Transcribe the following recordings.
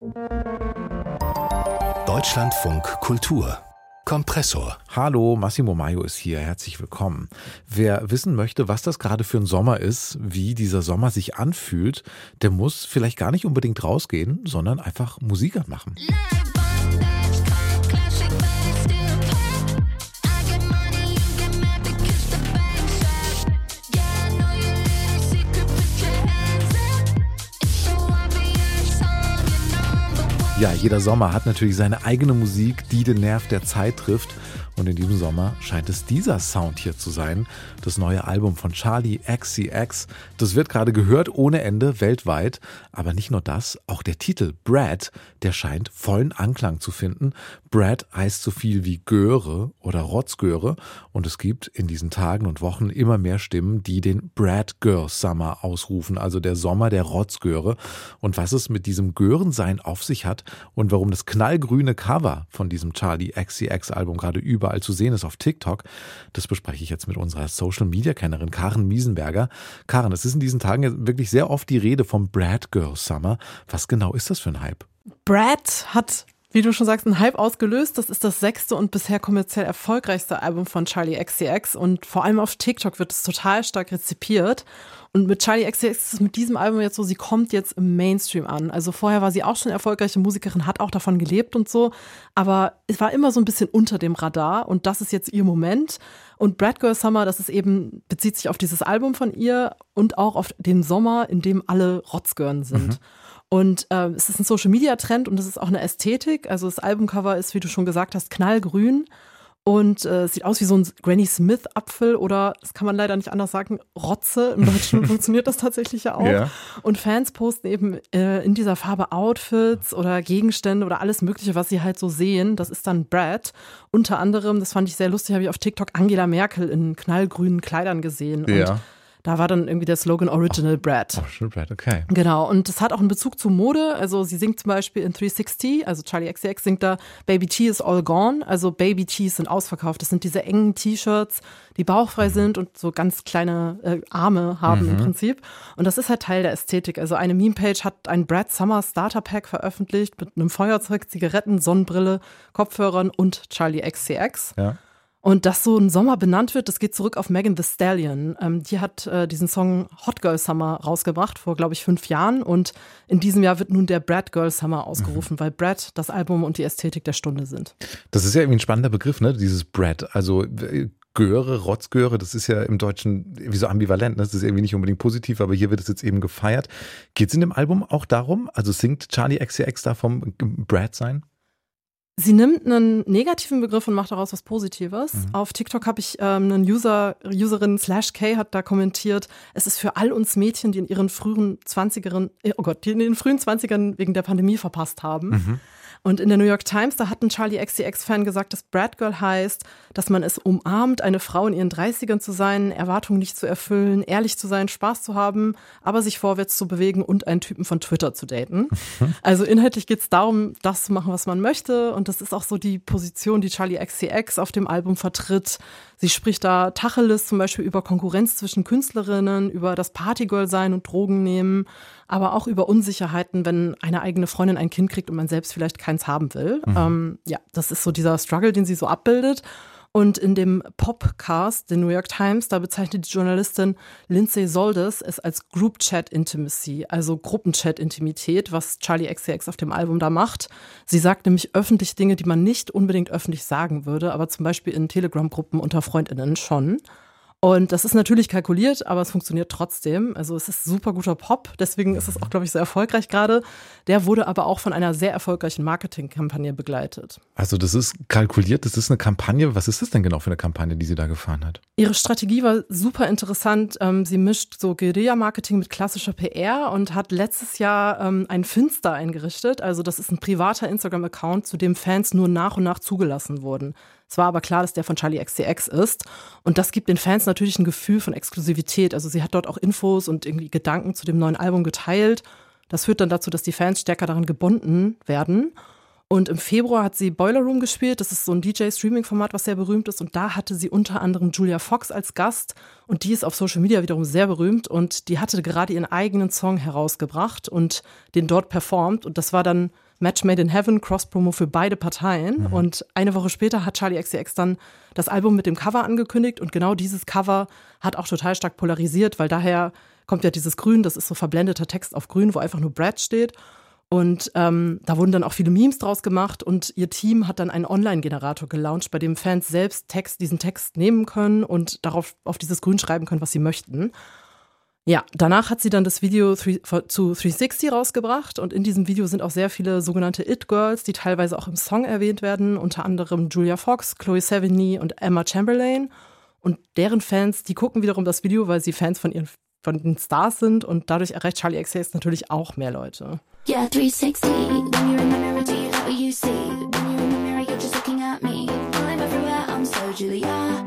Deutschlandfunk Kultur Kompressor. Hallo, Massimo Maio ist hier. Herzlich willkommen. Wer wissen möchte, was das gerade für ein Sommer ist, wie dieser Sommer sich anfühlt, der muss vielleicht gar nicht unbedingt rausgehen, sondern einfach Musik anmachen. Ja, jeder Sommer hat natürlich seine eigene Musik, die den Nerv der Zeit trifft. Und in diesem Sommer scheint es dieser Sound hier zu sein. Das neue Album von Charli XCX. Das wird gerade gehört ohne Ende weltweit. Aber nicht nur das, auch der Titel Brat, der scheint vollen Anklang zu finden. Brat heißt so viel wie Göre oder Rotzgöre. Und es gibt in diesen Tagen und Wochen immer mehr Stimmen, die den Brat Girl Summer ausrufen. Also der Sommer der Rotzgöre. Und was es mit diesem Görensein auf sich hat und warum das knallgrüne Cover von diesem Charli XCX Album gerade überall zu sehen ist auf TikTok, das bespreche ich jetzt mit unserer Social-Media-Kennerin Karen Miesenberger. Karen, es ist in diesen Tagen ja wirklich sehr oft die Rede vom Brat Girl Summer. Was genau ist das für ein Hype? Brat hat, wie du schon sagst, einen Hype ausgelöst. Das ist das 6. und bisher kommerziell erfolgreichste Album von Charli XCX und vor allem auf TikTok wird es total stark rezipiert. Und mit Charli XCX ist es mit diesem Album jetzt so, sie kommt jetzt im Mainstream an. Also vorher war sie auch schon erfolgreiche Musikerin, hat auch davon gelebt und so. Aber es war immer so ein bisschen unter dem Radar und das ist jetzt ihr Moment. Und Brat Girl Summer, das ist eben, bezieht sich auf dieses Album von ihr und auch auf den Sommer, in dem alle Rotzgirlen sind. Und es ist ein Social-Media-Trend und es ist auch eine Ästhetik. Also das Albumcover ist, wie du schon gesagt hast, knallgrün. Und sieht aus wie so ein Granny Smith-Apfel oder, das kann man leider nicht anders sagen, Rotze. Im Deutschen funktioniert das tatsächlich ja auch. Ja. Und Fans posten eben in dieser Farbe Outfits oder Gegenstände oder alles Mögliche, was sie halt so sehen. Das ist dann Brat. Unter anderem, das fand ich sehr lustig, habe ich auf TikTok Angela Merkel in knallgrünen Kleidern gesehen. Ja. Und da war dann irgendwie der Slogan Original Brat. Original Brat, okay. Genau, und das hat auch einen Bezug zu Mode. Also sie singt zum Beispiel in 360, also Charli XCX singt da Baby T is all gone. Also Baby Tees sind ausverkauft. Das sind diese engen T-Shirts, die bauchfrei sind und so ganz kleine Arme haben im Prinzip. Und das ist halt Teil der Ästhetik. Also eine Meme-Page hat ein Brat Summer Starter Pack veröffentlicht mit einem Feuerzeug, Zigaretten, Sonnenbrille, Kopfhörern und Charli XCX. Ja. Und dass so ein Sommer benannt wird, das geht zurück auf Megan Thee Stallion. Die hat diesen Song Hot Girl Summer rausgebracht vor, glaube ich, 5 Jahren. Und in diesem Jahr wird nun der Brat Girl Summer ausgerufen, weil Brat das Album und die Ästhetik der Stunde sind. Das ist ja irgendwie ein spannender Begriff, ne? Dieses Brat. Also Göre, Rotzgöre, das ist ja im Deutschen wie so ambivalent. Ne? Das ist irgendwie nicht unbedingt positiv, aber hier wird es jetzt eben gefeiert. Geht es in dem Album auch darum? Also singt Charli XCX da vom Brat sein? Sie nimmt einen negativen Begriff und macht daraus was Positives. Auf TikTok habe ich einen Userin /K hat da kommentiert, es ist für all uns Mädchen, die in ihren frühen 20ern, die in den frühen 20ern wegen der Pandemie verpasst haben. Und in der New York Times, da hat ein Charli XCX-Fan gesagt, dass Brat Girl heißt, dass man es umarmt, eine Frau in ihren 30ern zu sein, Erwartungen nicht zu erfüllen, ehrlich zu sein, Spaß zu haben, aber sich vorwärts zu bewegen und einen Typen von Twitter zu daten. Also inhaltlich geht es darum, das zu machen, was man möchte. Und das ist auch so die Position, die Charli XCX auf dem Album vertritt. Sie spricht da Tacheles zum Beispiel über Konkurrenz zwischen Künstlerinnen, über das Partygirl sein und Drogen nehmen, aber auch über Unsicherheiten, wenn eine eigene Freundin ein Kind kriegt und man selbst vielleicht keins haben will. Ja, das ist so dieser Struggle, den sie so abbildet. Und in dem Popcast, der New York Times, da bezeichnet die Journalistin Lindsay Soldes es als Group Chat Intimacy, also Gruppenchat-Intimität, was Charli XCX auf dem Album da macht. Sie sagt nämlich öffentlich Dinge, die man nicht unbedingt öffentlich sagen würde, aber zum Beispiel in Telegram-Gruppen unter FreundInnen schon. Und das ist natürlich kalkuliert, aber es funktioniert trotzdem. Also es ist super guter Pop, deswegen ist es auch, glaube ich, sehr erfolgreich gerade. Der wurde aber auch von einer sehr erfolgreichen Marketingkampagne begleitet. Also das ist kalkuliert, das ist eine Kampagne. Was ist das denn genau für eine Kampagne, die sie da gefahren hat? Ihre Strategie war super interessant. Sie mischt so Guerilla-Marketing mit klassischer PR und hat letztes Jahr ein Finster eingerichtet. Also das ist ein privater Instagram-Account, zu dem Fans nur nach und nach zugelassen wurden. Es war aber klar, dass der von Charli XCX ist. Und das gibt den Fans natürlich ein Gefühl von Exklusivität. Also sie hat dort auch Infos und irgendwie Gedanken zu dem neuen Album geteilt. Das führt dann dazu, dass die Fans stärker daran gebunden werden. Und im Februar hat sie Boiler Room gespielt. Das ist so ein DJ-Streaming-Format, was sehr berühmt ist. Und da hatte sie unter anderem Julia Fox als Gast. Und die ist auf Social Media wiederum sehr berühmt. Und die hatte gerade ihren eigenen Song herausgebracht und den dort performt. Und das war dann Match Made in Heaven, Cross-Promo für beide Parteien. Und eine Woche später hat Charli XCX dann das Album mit dem Cover angekündigt. Und genau dieses Cover hat auch total stark polarisiert, weil daher kommt ja dieses Grün. Das ist so verblendeter Text auf Grün, wo einfach nur Brad steht. Und da wurden dann auch viele Memes draus gemacht und ihr Team hat dann einen Online-Generator gelauncht, bei dem Fans selbst diesen Text nehmen können und auf dieses Grün schreiben können, was sie möchten. Ja, danach hat sie dann das Video zu 360 rausgebracht und in diesem Video sind auch sehr viele sogenannte It-Girls, die teilweise auch im Song erwähnt werden, unter anderem Julia Fox, Chloe Sevigny und Emma Chamberlain. Und deren Fans, die gucken wiederum das Video, weil sie Fans von den Stars sind und dadurch erreicht Charli XCX natürlich auch mehr Leute. Yeah, 360. When you're in the mirror, do you like what you see? When you're in the mirror, you're just looking at me. I'm everywhere, I'm so Julia.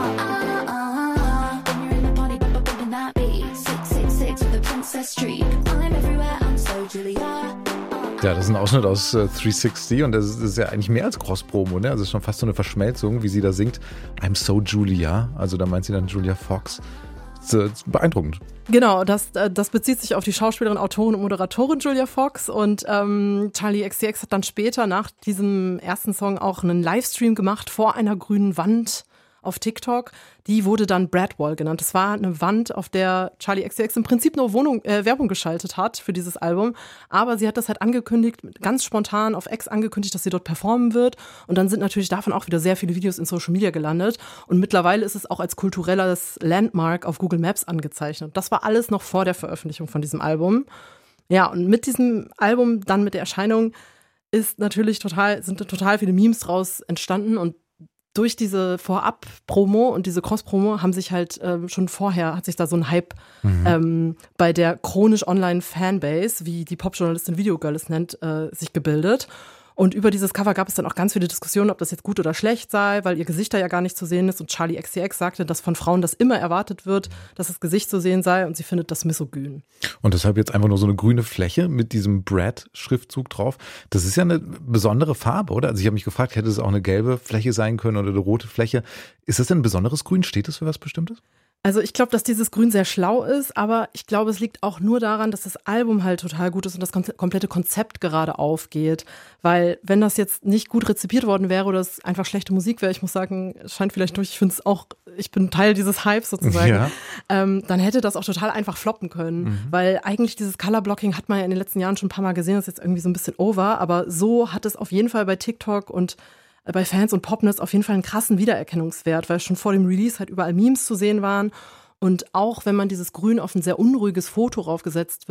When you're in the party, bumping that beat. 666 with a princess streak. I'm everywhere, I'm so Julia. Ja, das ist ein Ausschnitt aus 360 und das ist ja eigentlich mehr als Cross-Promo, ne? Also es ist schon fast so eine Verschmelzung, wie sie da singt. I'm so Julia. Also da meint sie dann Julia Fox. Das ist beeindruckend. Genau, das bezieht sich auf die Schauspielerin, Autorin und Moderatorin Julia Fox und Charli XCX hat dann später nach diesem ersten Song auch einen Livestream gemacht vor einer grünen Wand auf TikTok. Die wurde dann Bradwall genannt. Das war eine Wand, auf der Charli XCX im Prinzip nur Werbung geschaltet hat für dieses Album. Aber sie hat das halt angekündigt, ganz spontan auf X angekündigt, dass sie dort performen wird. Und dann sind natürlich davon auch wieder sehr viele Videos in Social Media gelandet. Und mittlerweile ist es auch als kulturelles Landmark auf Google Maps angezeichnet. Das war alles noch vor der Veröffentlichung von diesem Album. Ja, und mit diesem Album, dann mit der Erscheinung, sind total viele Memes draus entstanden und durch diese Vorab-Promo und diese Cross-Promo haben sich halt schon vorher, hat sich da so ein Hype bei der chronisch Online-Fanbase, wie die Popjournalistin Videogirl es nennt, sich gebildet. Und über dieses Cover gab es dann auch ganz viele Diskussionen, ob das jetzt gut oder schlecht sei, weil ihr Gesicht da ja gar nicht zu sehen ist. Und Charli XCX sagte, dass von Frauen das immer erwartet wird, dass das Gesicht zu sehen sei und sie findet das misogyn. Und deshalb jetzt einfach nur so eine grüne Fläche mit diesem Brad-Schriftzug drauf. Das ist ja eine besondere Farbe, oder? Also ich habe mich gefragt, hätte es auch eine gelbe Fläche sein können oder eine rote Fläche. Ist das denn ein besonderes Grün? Steht das für was Bestimmtes? Also ich glaube, dass dieses Grün sehr schlau ist, aber ich glaube, es liegt auch nur daran, dass das Album halt total gut ist und das komplette Konzept gerade aufgeht. Weil wenn das jetzt nicht gut rezipiert worden wäre oder es einfach schlechte Musik wäre, ich muss sagen, es scheint vielleicht durch, ich bin Teil dieses Hypes sozusagen, ja. Dann hätte das auch total einfach floppen können. Weil eigentlich dieses Colorblocking hat man ja in den letzten Jahren schon ein paar Mal gesehen, das ist jetzt irgendwie so ein bisschen over, aber so hat es auf jeden Fall bei TikTok und bei Fans und Popness auf jeden Fall einen krassen Wiedererkennungswert, weil schon vor dem Release halt überall Memes zu sehen waren. Und auch wenn man dieses Grün auf ein sehr unruhiges Foto raufgesetzt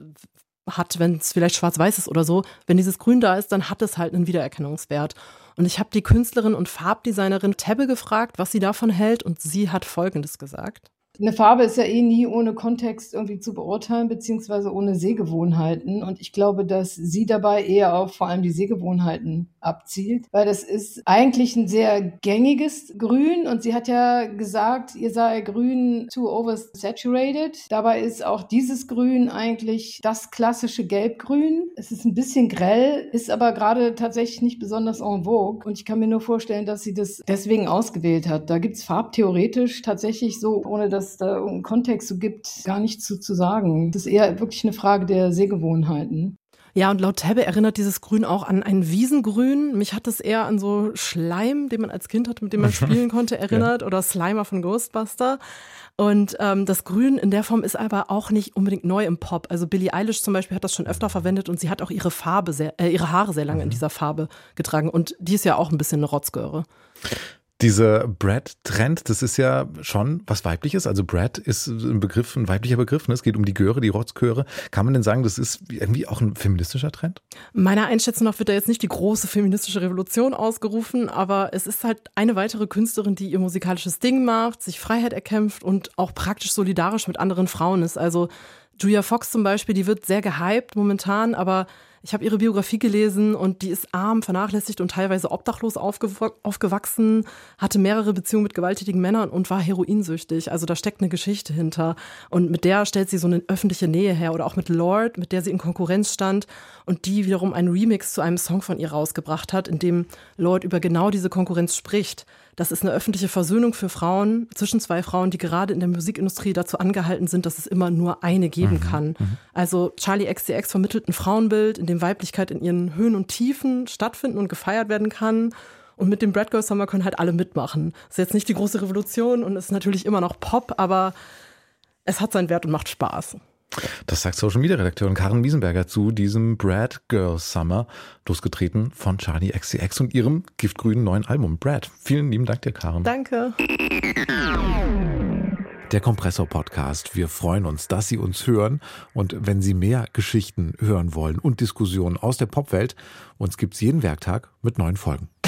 hat, wenn es vielleicht schwarz-weiß ist oder so, wenn dieses Grün da ist, dann hat es halt einen Wiedererkennungswert. Und ich habe die Künstlerin und Farbdesignerin Tebbe gefragt, was sie davon hält und sie hat Folgendes gesagt. Eine Farbe ist ja nie ohne Kontext irgendwie zu beurteilen, beziehungsweise ohne Sehgewohnheiten. Und ich glaube, dass sie dabei eher auf vor allem die Sehgewohnheiten abzielt, weil das ist eigentlich ein sehr gängiges Grün. Und sie hat ja gesagt, ihr sei Grün too oversaturated. Dabei ist auch dieses Grün eigentlich das klassische Gelbgrün. Es ist ein bisschen grell, ist aber gerade tatsächlich nicht besonders en vogue. Und ich kann mir nur vorstellen, dass sie das deswegen ausgewählt hat. Da gibt es farbtheoretisch tatsächlich so, ohne dass da irgendeinen Kontext so gibt, gar nichts zu sagen. Das ist eher wirklich eine Frage der Sehgewohnheiten. Ja, und laut Tebbe erinnert dieses Grün auch an ein Wiesengrün. Mich hat es eher an so Schleim, den man als Kind hatte, mit dem man spielen konnte, erinnert. Ja. Oder Slimer von Ghostbuster. Und das Grün in der Form ist aber auch nicht unbedingt neu im Pop. Also Billie Eilish zum Beispiel hat das schon öfter verwendet und sie hat auch ihre Haare sehr lange in dieser Farbe getragen. Und die ist ja auch ein bisschen eine Rotzgöre. Dieser Brad-Trend, das ist ja schon was Weibliches. Also Brad ist ein weiblicher Begriff. Ne? Es geht um die Göre, die Rotzgöre. Kann man denn sagen, das ist irgendwie auch ein feministischer Trend? Meiner Einschätzung nach wird da jetzt nicht die große feministische Revolution ausgerufen, aber es ist halt eine weitere Künstlerin, die ihr musikalisches Ding macht, sich Freiheit erkämpft und auch praktisch solidarisch mit anderen Frauen ist. Also Julia Fox zum Beispiel, die wird sehr gehypt momentan, aber Ich habe ihre Biografie gelesen und die ist arm, vernachlässigt und teilweise obdachlos aufgewachsen, hatte mehrere Beziehungen mit gewalttätigen Männern und war heroinsüchtig. Also da steckt eine Geschichte hinter. Und mit der stellt sie so eine öffentliche Nähe her. Oder auch mit Lorde, mit der sie in Konkurrenz stand und die wiederum einen Remix zu einem Song von ihr rausgebracht hat, in dem Lorde über genau diese Konkurrenz spricht. Das ist eine öffentliche Versöhnung für Frauen, zwischen zwei Frauen, die gerade in der Musikindustrie dazu angehalten sind, dass es immer nur eine geben kann. Also Charli XCX vermittelt ein Frauenbild, in dem Weiblichkeit in ihren Höhen und Tiefen stattfinden und gefeiert werden kann. Und mit dem Brat Girl Summer können halt alle mitmachen. Das ist jetzt nicht die große Revolution und ist natürlich immer noch Pop, aber es hat seinen Wert und macht Spaß. Das sagt Social-Media-Redakteurin Karin Miesenberger zu diesem Brat Girl Summer, losgetreten von Charli XCX und ihrem giftgrünen neuen Album Brat. Vielen lieben Dank dir, Karin. Danke. Der Kompressor-Podcast. Wir freuen uns, dass Sie uns hören. Und wenn Sie mehr Geschichten hören wollen und Diskussionen aus der Popwelt, uns gibt's jeden Werktag mit neuen Folgen.